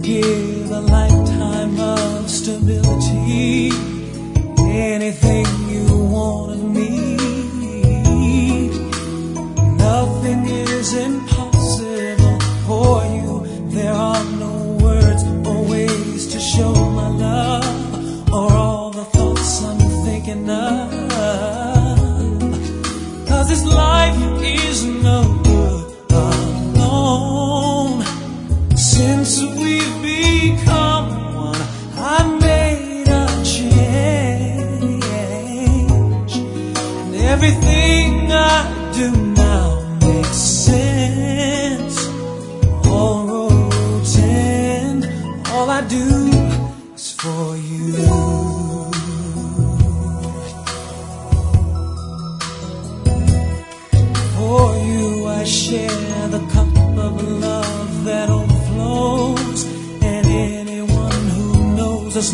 give a lifetime of stability. Anything you want of me, nothing is impossible for you. There are no words or ways to show my love, or all the thoughts I'm thinking of. 'Cause this life is no good alone. Since we've become one, I made a change, and everything I do now makes sense. All roads end, all I do is for you. For you I share the cup of love that overflows, and anyone who knows us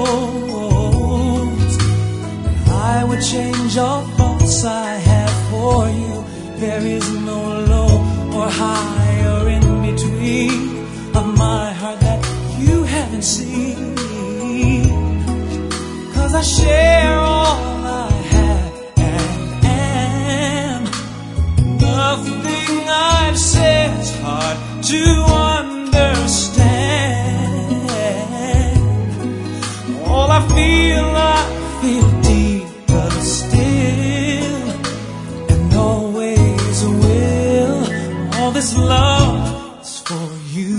knows I would change all thoughts I have for you. There is no low or high or in between of my heart that you haven't seen. 'Cause I share all I have and am. Nothing I've said is hard to understand. All I feel deeper still, and always will. All this love is for you.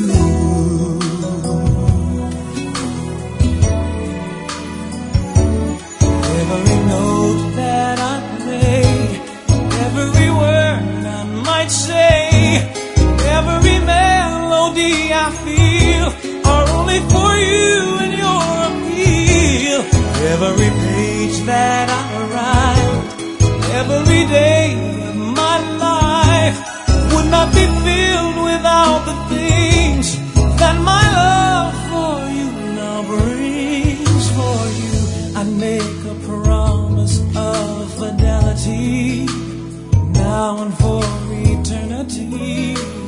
Every note that I play, every word I might say, every melody I feel are only for you and your appeal. Every page that I write, every day of my life would not be filled without the things that my love for you now brings. For you I make a promise of fidelity, now and for eternity.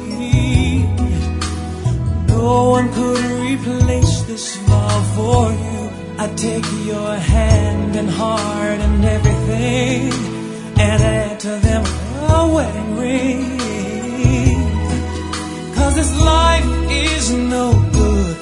No one could replace this love for you. I take your hand and heart and everything, and add to them a wedding ring. 'Cause this life is no good